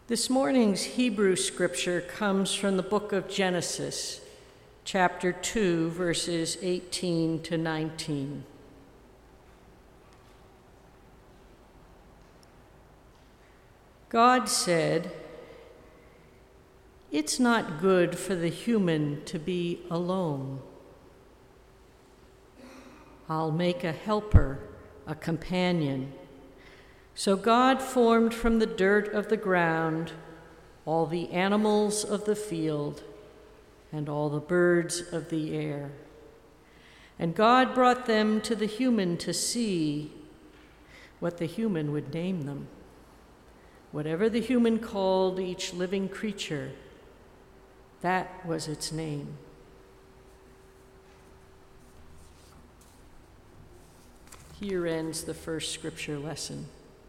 This morning's Hebrew scripture comes from the book of Genesis, chapter 2, verses 18 to 19. God said, "It's not good for the human to be alone. I'll make a helper, a companion." So God formed from the dirt of the ground all the animals of the field and all the birds of the air. And God brought them to the human to see what the human would name them. Whatever the human called each living creature, that was its name. Here ends the first scripture lesson.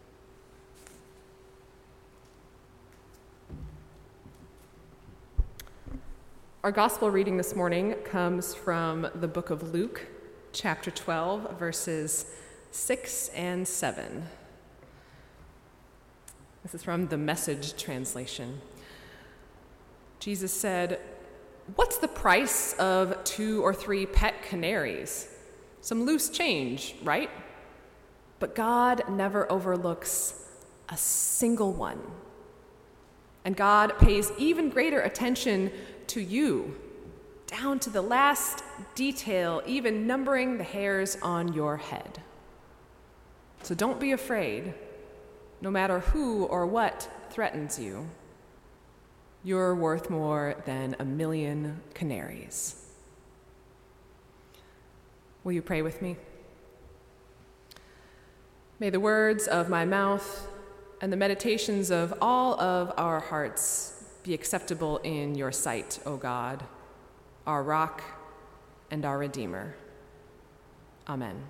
Our gospel reading this morning comes from the book of Luke, chapter 12, verses 6 and 7. This is from the Message translation. Jesus said, "What's the price of 2 or 3 pet canaries? Some loose change, right? But God never overlooks a single one. And God pays even greater attention to you, down to the last detail, even numbering the hairs on your head. So don't be afraid, no matter who or what threatens you. You're worth more than 1,000,000 canaries." Will you pray with me? May the words of my mouth and the meditations of all of our hearts be acceptable in your sight, O God, our rock and our Redeemer. Amen.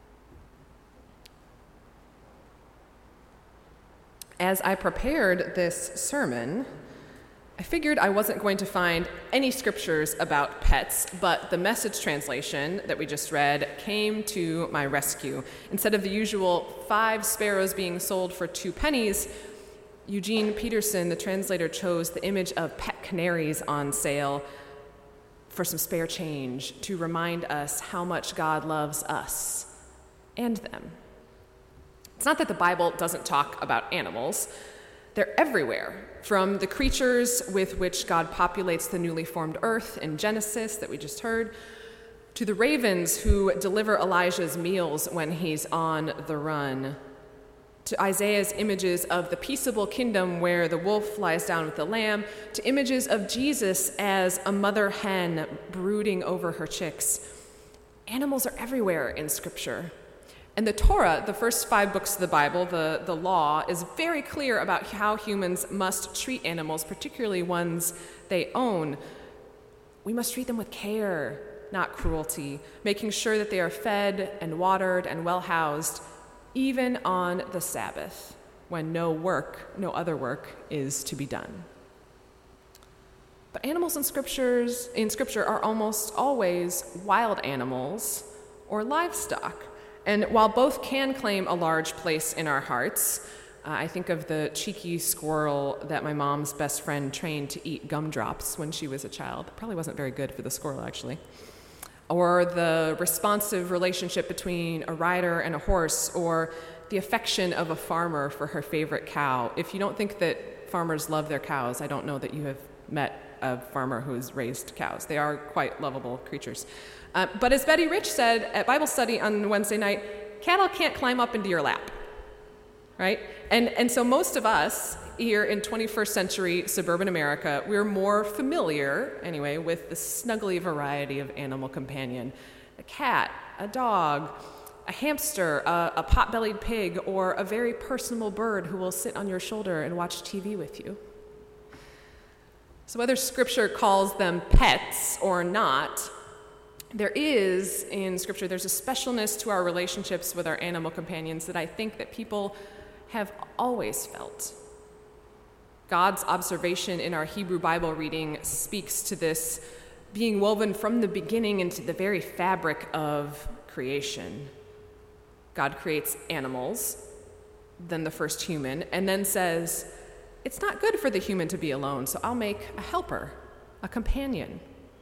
As I prepared this sermon, I figured I wasn't going to find any scriptures about pets, but the Message translation that we just read came to my rescue. Instead of the usual 5 sparrows being sold for 2 pennies, Eugene Peterson, the translator, chose the image of pet canaries on sale for some spare change to remind us how much God loves us and them. It's not that the Bible doesn't talk about animals. They're everywhere, from the creatures with which God populates the newly formed earth in Genesis that we just heard, to the ravens who deliver Elijah's meals when he's on the run, to Isaiah's images of the peaceable kingdom where the wolf lies down with the lamb, to images of Jesus as a mother hen brooding over her chicks. Animals are everywhere in Scripture. And the Torah, the first 5 books of the Bible, the law, is very clear about how humans must treat animals, particularly ones they own. We must treat them with care, not cruelty, making sure that they are fed and watered and well-housed, even on the Sabbath, when no other work is to be done. But animals in Scripture are almost always wild animals or livestock. And while both can claim a large place in our hearts, I think of the cheeky squirrel that my mom's best friend trained to eat gumdrops when she was a child. Probably wasn't very good for the squirrel, actually. Or the responsive relationship between a rider and a horse, or the affection of a farmer for her favorite cow. If you don't think that farmers love their cows, I don't know that you have met a farmer who has raised cows. They are quite lovable creatures. But as Betty Rich said at Bible study on Wednesday night, cattle can't climb up into your lap, right? And so most of us here in 21st century suburban America, we're more familiar, anyway, with the snuggly variety of animal companion. A cat, a dog, a hamster, a pot-bellied pig, or a very personable bird who will sit on your shoulder and watch TV with you. So whether Scripture calls them pets or not, there is, in Scripture, there's a specialness to our relationships with our animal companions that I think that people have always felt. God's observation in our Hebrew Bible reading speaks to this being woven from the beginning into the very fabric of creation. God creates animals, then the first human, and then says, it's not good for the human to be alone, so I'll make a helper, a companion.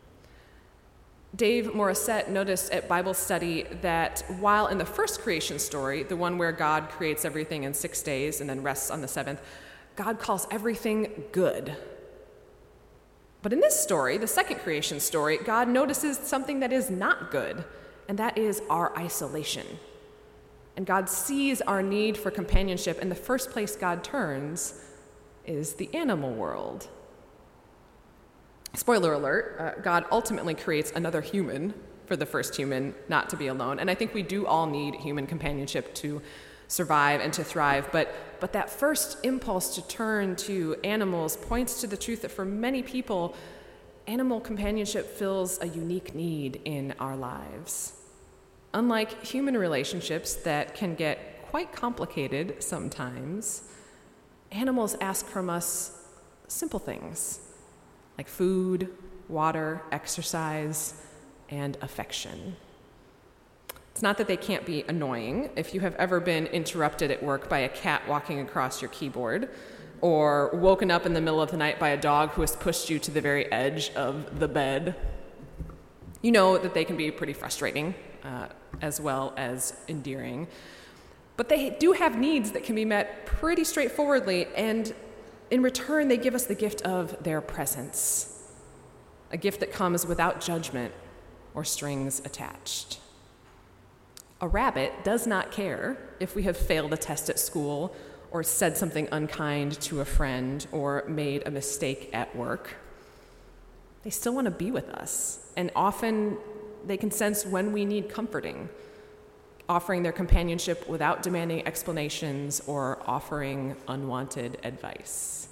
Dave Morissette noticed at Bible study that while in the first creation story, the one where God creates everything in 6 days and then rests on the seventh, God calls everything good. But in this story, the second creation story, God notices something that is not good, and that is our isolation. And God sees our need for companionship, and the first place God turns is the animal world. Spoiler alert, God ultimately creates another human for the first human not to be alone. And I think we do all need human companionship to survive and to thrive. But that first impulse to turn to animals points to the truth that for many people, animal companionship fills a unique need in our lives. Unlike human relationships that can get quite complicated sometimes, animals ask from us simple things like food, water, exercise, and affection. It's not that they can't be annoying. If you have ever been interrupted at work by a cat walking across your keyboard, or woken up in the middle of the night by a dog who has pushed you to the very edge of the bed, you know that they can be pretty frustrating as well as endearing. But they do have needs that can be met pretty straightforwardly, and in return, they give us the gift of their presence, a gift that comes without judgment or strings attached. A rabbit does not care if we have failed a test at school or said something unkind to a friend or made a mistake at work. They still want to be with us, and often they can sense when we need comforting, offering their companionship without demanding explanations or offering unwanted advice.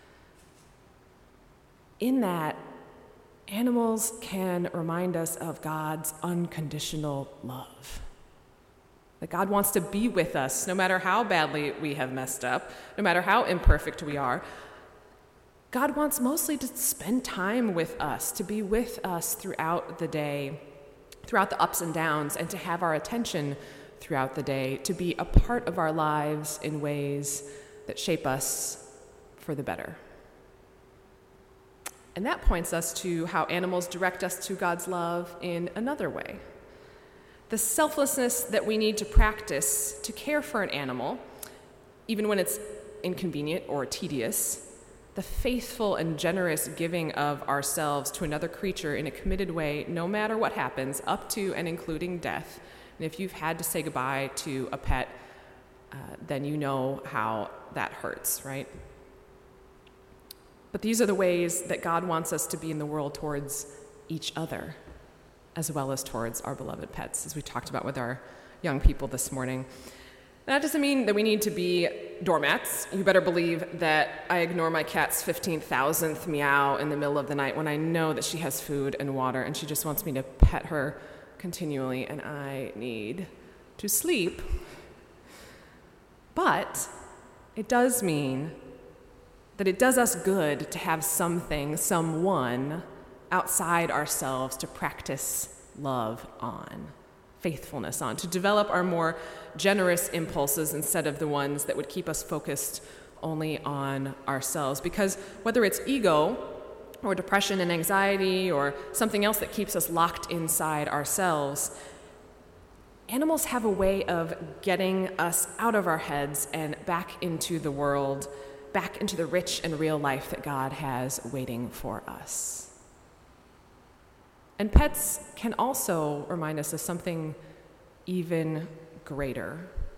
In that, animals can remind us of God's unconditional love. That God wants to be with us no matter how badly we have messed up, no matter how imperfect we are. God wants mostly to spend time with us, to be with us throughout the day, throughout the ups and downs, and to have our attention throughout the day, to be a part of our lives in ways that shape us for the better. And that points us to how animals direct us to God's love in another way. The selflessness that we need to practice to care for an animal, even when it's inconvenient or tedious, the faithful and generous giving of ourselves to another creature in a committed way, no matter what happens, up to and including death. And if you've had to say goodbye to a pet, then you know how that hurts, right? But these are the ways that God wants us to be in the world towards each other, as well as towards our beloved pets, as we talked about with our young people this morning. That doesn't mean that we need to be doormats. You better believe that I ignore my cat's 15,000th meow in the middle of the night when I know that she has food and water and she just wants me to pet her continually and I need to sleep. But it does mean that it does us good to have something, someone outside ourselves to practice love on, faithfulness on, to develop our more generous impulses instead of the ones that would keep us focused only on ourselves. Because whether it's ego or depression and anxiety or something else that keeps us locked inside ourselves, animals have a way of getting us out of our heads and back into the world, back into the rich and real life that God has waiting for us. And pets can also remind us of something even greater.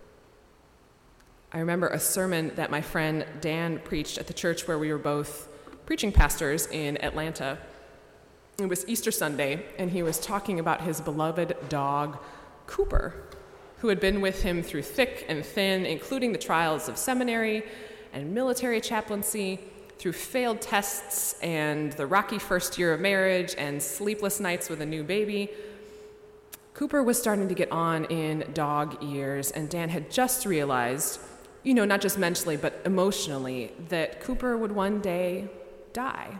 I remember a sermon that my friend Dan preached at the church where we were both preaching pastors in Atlanta. It was Easter Sunday, and he was talking about his beloved dog, Cooper, who had been with him through thick and thin, including the trials of seminary and military chaplaincy, through failed tests and the rocky first year of marriage and sleepless nights with a new baby. Cooper was starting to get on in dog years, and Dan had just realized, not just mentally, but emotionally, that Cooper would one day die.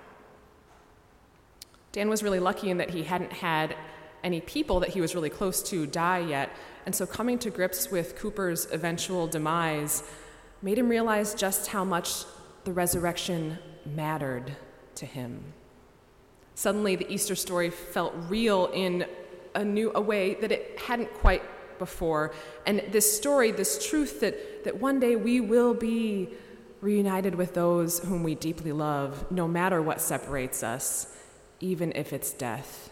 Dan was really lucky in that he hadn't had any people that he was really close to die yet, and so coming to grips with Cooper's eventual demise made him realize just how much the resurrection mattered to him. Suddenly, the Easter story felt real in a way that it hadn't quite before. And this story, this truth that one day we will be reunited with those whom we deeply love, no matter what separates us, even if it's death.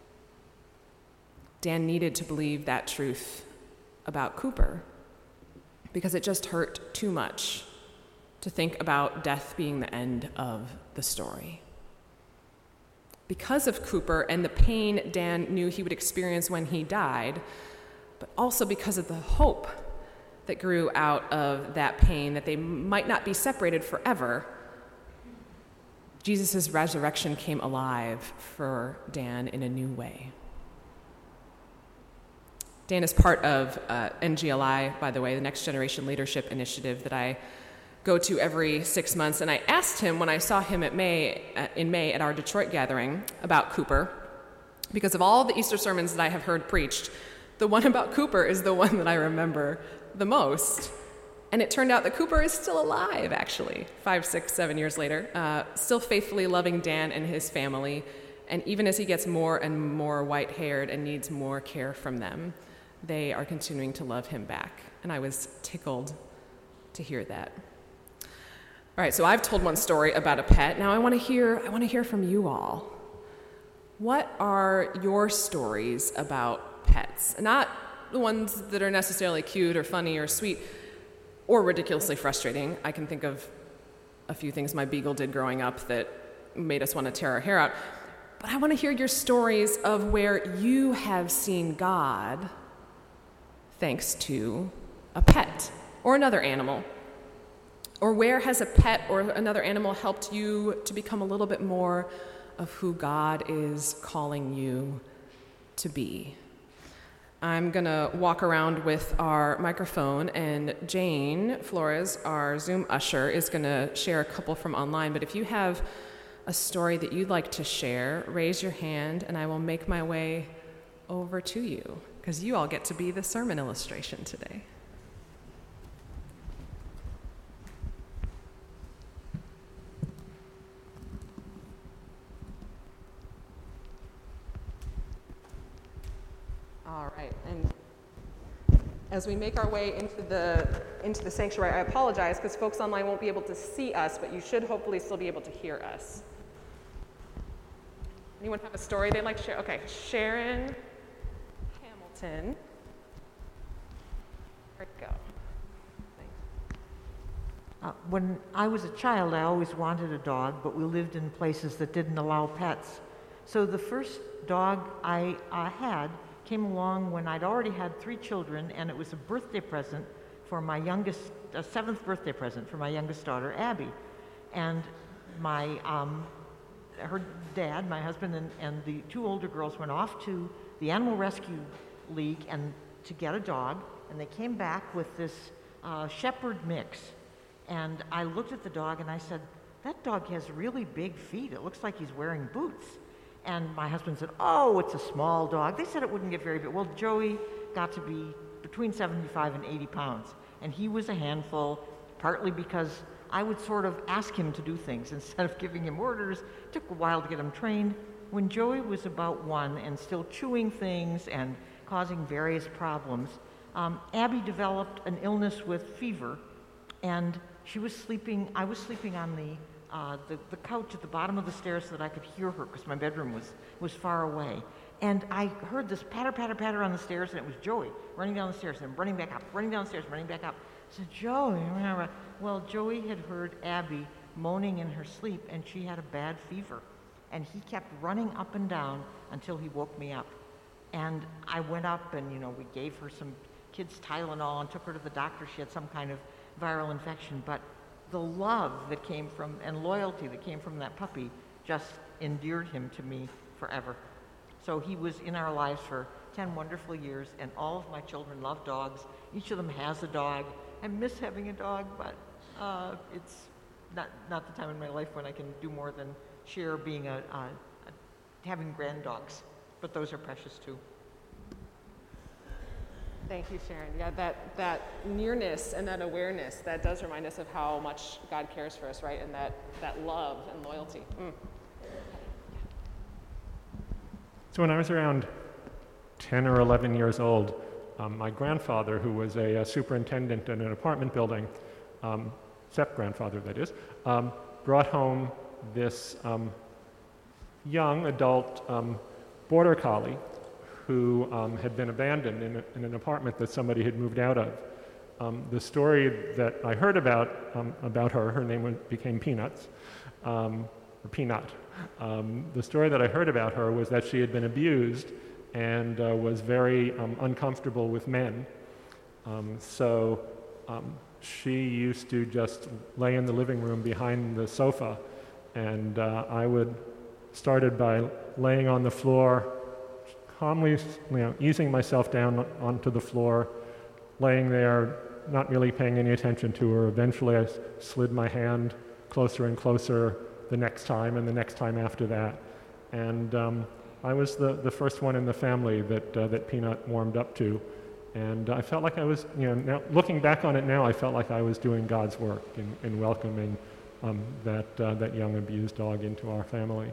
Dan needed to believe that truth about Cooper because it just hurt too much to think about death being the end of the story. Because of Cooper and the pain Dan knew he would experience when he died, but also because of the hope that grew out of that pain, that they might not be separated forever, Jesus' resurrection came alive for Dan in a new way. Dan is part of NGLI, by the way, the Next Generation Leadership Initiative that I go to every 6 months. And I asked him when I saw him in May at our Detroit gathering about Cooper, because of all the Easter sermons that I have heard preached, the one about Cooper is the one that I remember the most. And it turned out that Cooper is still alive, actually, 5, 6, 7 years later, still faithfully loving Dan and his family. And even as he gets more and more white-haired and needs more care from them, they are continuing to love him back. And I was tickled to hear that. All right, so I've told one story about a pet. Now I want to hear from you all. What are your stories about pets? Not the ones that are necessarily cute or funny or sweet or ridiculously frustrating. I can think of a few things my beagle did growing up that made us want to tear our hair out. But I want to hear your stories of where you have seen God thanks to a pet or another animal. Or where has a pet or another animal helped you to become a little bit more of who God is calling you to be? I'm going to walk around with our microphone, and Jane Flores, our Zoom usher, is going to share a couple from online. But if you have a story that you'd like to share, raise your hand, and I will make my way over to you, because you all get to be the sermon illustration today. All right, and as we make our way into the sanctuary, I apologize because folks online won't be able to see us, but you should hopefully still be able to hear us. Anyone have a story they'd like to share? Okay, Sharon Hamilton. There we go. Thanks. When I was a child, I always wanted a dog, but we lived in places that didn't allow pets. So the first dog I had came along when I'd already had 3 children, and it was a birthday present for my youngest, a 7th birthday present for my youngest daughter, Abby. And her dad, my husband, and the 2 older girls went off to the Animal Rescue League and to get a dog, and they came back with this shepherd mix. And I looked at the dog and I said, that dog has really big feet. It looks like he's wearing boots. And my husband said, oh, it's a small dog. They said it wouldn't get very big. Well, Joey got to be between 75 and 80 pounds. And he was a handful, partly because I would sort of ask him to do things instead of giving him orders. It took a while to get him trained. When Joey was about 1 and still chewing things and causing various problems, Abby developed an illness with fever, and I was sleeping on the couch at the bottom of the stairs so that I could hear her because my bedroom was far away. And I heard this patter, patter, patter on the stairs, and it was Joey running down the stairs and running back up, running down the stairs, running back up. I said, Joey, well, Joey had heard Abby moaning in her sleep, and she had a bad fever. And he kept running up and down until he woke me up. And I went up and, we gave her some kids' Tylenol and took her to the doctor. She had some kind of viral infection, but the love that came from, and loyalty that came from that puppy just endeared him to me forever. So he was in our lives for 10 wonderful years, and all of my children love dogs. Each of them has a dog. I miss having a dog, but it's not the time in my life when I can do more than share being having grand dogs. But those are precious too. Thank you, Sharon. Yeah, that nearness and that awareness, that does remind us of how much God cares for us, right? And that love and loyalty. So when I was around 10 or 11 years old, my grandfather, who was a superintendent in an apartment building, step-grandfather that is, brought home this young adult border collie who had been abandoned in an apartment that somebody had moved out of. The story that I heard about her name became Peanuts, or Peanut. The story that I heard about her was that she had been abused and was very uncomfortable with men. So she used to just lay in the living room behind the sofa, and I started by laying on the floor, calmly, easing myself down onto the floor, laying there, not really paying any attention to her. Eventually I slid my hand closer and closer the next time and the next time after that. And I was the first one in the family that Peanut warmed up to. And I felt like I was, now, looking back on it now, I felt like I was doing God's work in welcoming that young abused dog into our family.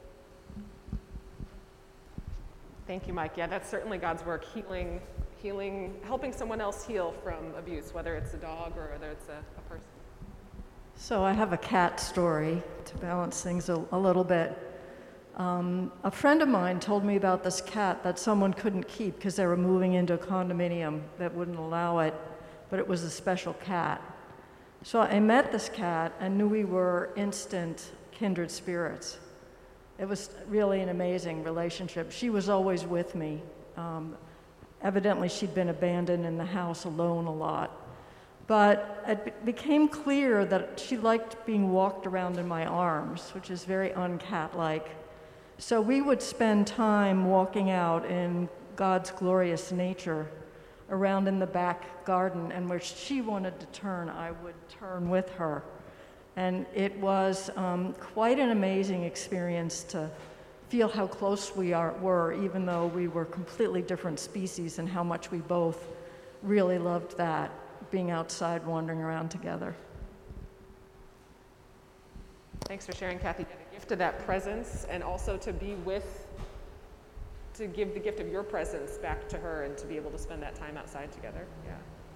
Thank you, Mike. Yeah, that's certainly God's work, healing, helping someone else heal from abuse, whether it's a dog or whether it's a person. So I have a cat story to balance things a little bit. A friend of mine told me about this cat that someone couldn't keep because they were moving into a condominium that wouldn't allow it, but it was a special cat. So I met this cat and knew we were instant kindred spirits. It was really an amazing relationship. She was always with me. Evidently, she'd been abandoned in the house alone a lot. But it became clear that she liked being walked around in my arms, which is very uncat-like. So we would spend time walking out in God's glorious nature around in the back garden, and where she wanted to turn, I would turn with her. And it was quite an amazing experience to feel how close we were, even though we were completely different species, and how much we both really loved that, being outside wandering around together. Thanks for sharing, Kathy. The gift of that presence, and also to give the gift of your presence back to her and to be able to spend that time outside together. Yeah.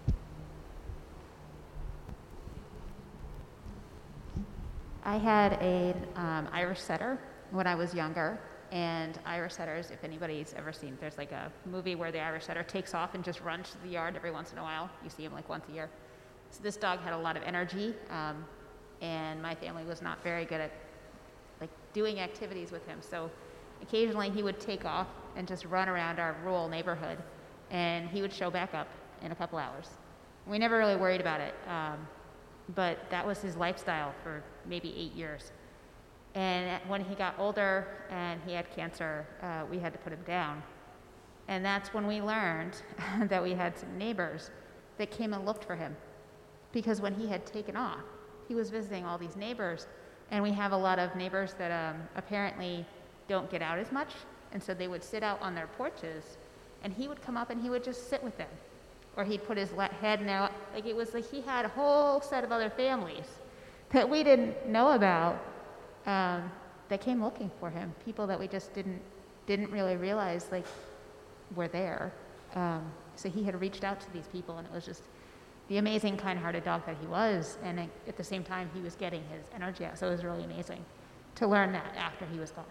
I had an Irish setter when I was younger, and Irish setters, if anybody's ever seen, there's like a movie where the Irish setter takes off and just runs to the yard every once in a while. You see him like once a year. So this dog had a lot of energy, and my family was not very good at like doing activities with him. So occasionally he would take off and just run around our rural neighborhood, and he would show back up in a couple hours. We never really worried about it, but that was his lifestyle for maybe 8 years. And when he got older and he had cancer, we had to put him down. And that's when we learned that we had some neighbors that came and looked for him. Because when he had taken off, he was visiting all these neighbors. And we have a lot of neighbors that apparently don't get out as much. And so they would sit out on their porches, and he would come up and he would just sit with them. Or he'd put his head in there. Like it was like he had a whole set of other families that we didn't know about that came looking for him. People that we just didn't really realize like were there. So he had reached out to these people, and it was just the amazing, kind-hearted dog that he was. And at the same time, he was getting his energy out. So it was really amazing to learn that after he was gone.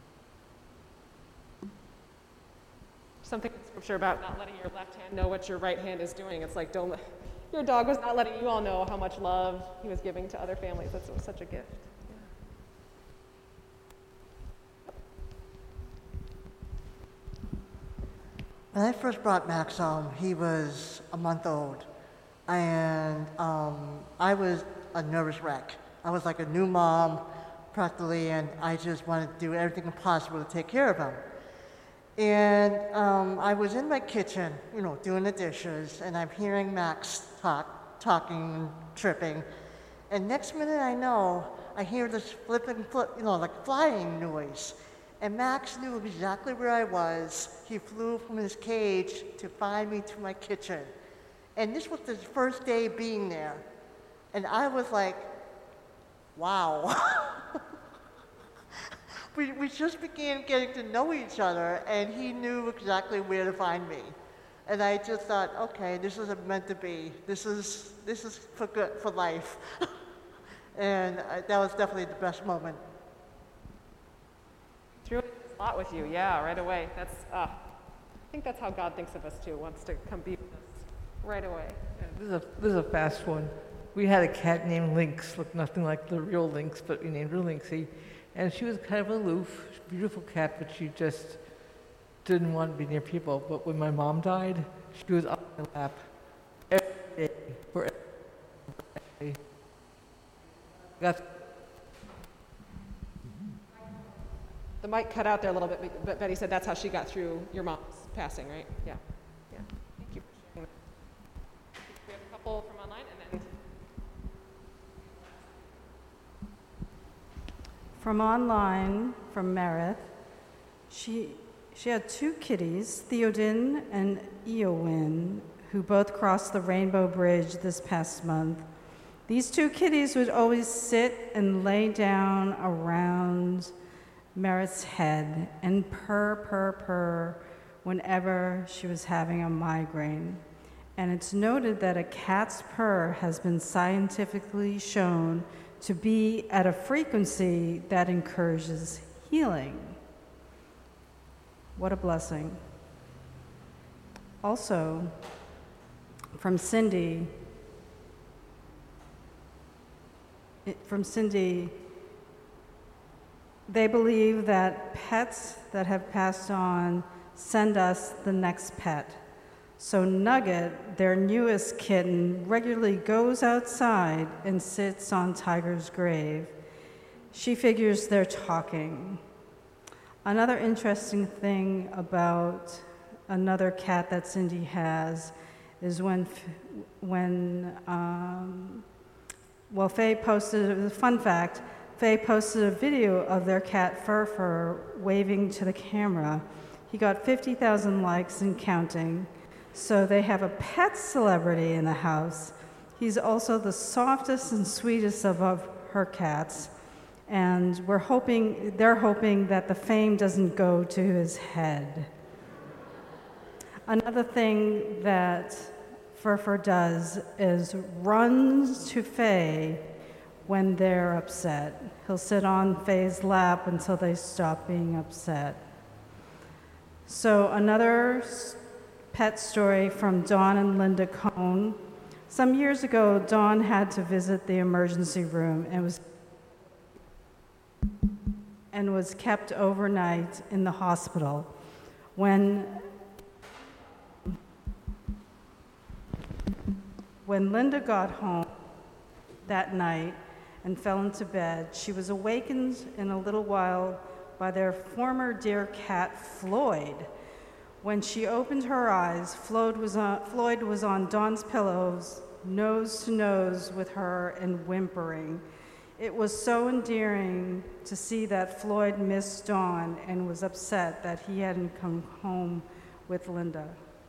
Something in scripture about not letting your left hand know what your right hand is doing. It's like, your dog was not letting you all know how much love he was giving to other families. That's such a gift. When I first brought Max home, he was a month old, and I was a nervous wreck. I was like a new mom, practically, and I just wanted to do everything possible to take care of him. And I was in my kitchen, doing the dishes, and I'm hearing Max talking, tripping. And next minute I know, I hear this like flying noise. And Max knew exactly where I was. He flew from his cage to find me to my kitchen. And this was his first day being there. And I was like, wow. We just began getting to know each other, and he knew exactly where to find me. And I just thought, okay, this is meant to be. This is for good, for life. And that was definitely the best moment. Through a lot with you, yeah, right away. I think that's how God thinks of us too, wants to come be with us right away. This is a fast one. We had a cat named Lynx, looked nothing like the real Lynx, but we named her Lynxie. And she was kind of aloof, beautiful cat, but she just didn't want to be near people. But when my mom died, she was on my lap every day, for every day. The mic cut out there a little bit, but Betty said that's how she got through your mom's passing, right? Yeah. Yeah. Thank you for sharing that. We have a couple from online and then. From online, from Meredith, she had two kitties, Theodin and Eowyn, who both crossed the Rainbow Bridge this past month. These two kitties would always sit and lay down around Meredith's head and purr whenever she was having a migraine. And it's noted that a cat's purr has been scientifically shown to be at a frequency that encourages healing. What a blessing. Also, from Cindy, they believe that pets that have passed on send us the next pet. So Nugget, their newest kitten, regularly goes outside and sits on Tiger's grave. She figures they're talking. Another interesting thing about another cat that Cindy has is Faye posted, it was a fun fact, Faye posted a video of their cat Fur waving to the camera. He got 50,000 likes and counting. So they have a pet celebrity in the house. He's also the softest and sweetest of her cats. And they're hoping that the fame doesn't go to his head. Another thing that Fur does is runs to Faye when they're upset. He'll sit on Faye's lap until they stop being upset. So another pet story from Dawn and Linda Cohn. Some years ago, Dawn had to visit the emergency room and was kept overnight in the hospital. When Linda got home that night and fell into bed, she was awakened in a little while by their former dear cat, Floyd. When she opened her eyes, Floyd was on Dawn's pillows, nose to nose with her and whimpering. It was so endearing to see that Floyd missed Dawn and was upset that he hadn't come home with Linda.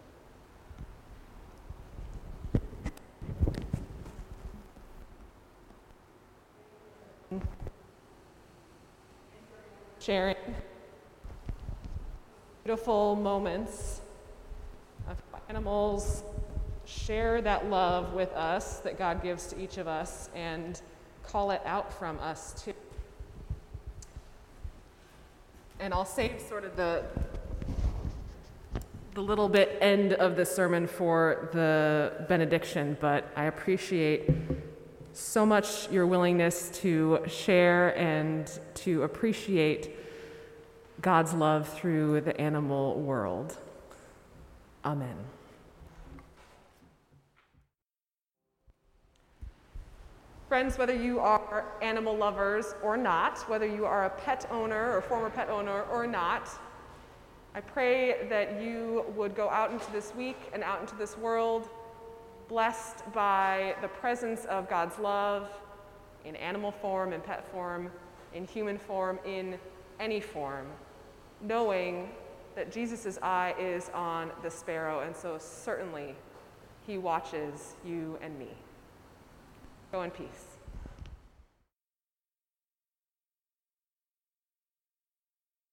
Sharing beautiful moments of animals share that love with us that God gives to each of us and call it out from us too. And I'll save sort of the little bit end of the sermon for the benediction, but I appreciate so much your willingness to share and to appreciate God's love through the animal world. Amen. Friends, whether you are animal lovers or not, whether you are a pet owner or former pet owner or not, I pray that you would go out into this week and out into this world blessed by the presence of God's love in animal form, in pet form, in human form, in any form, knowing that Jesus' eye is on the sparrow, and so certainly he watches you and me. Go in peace.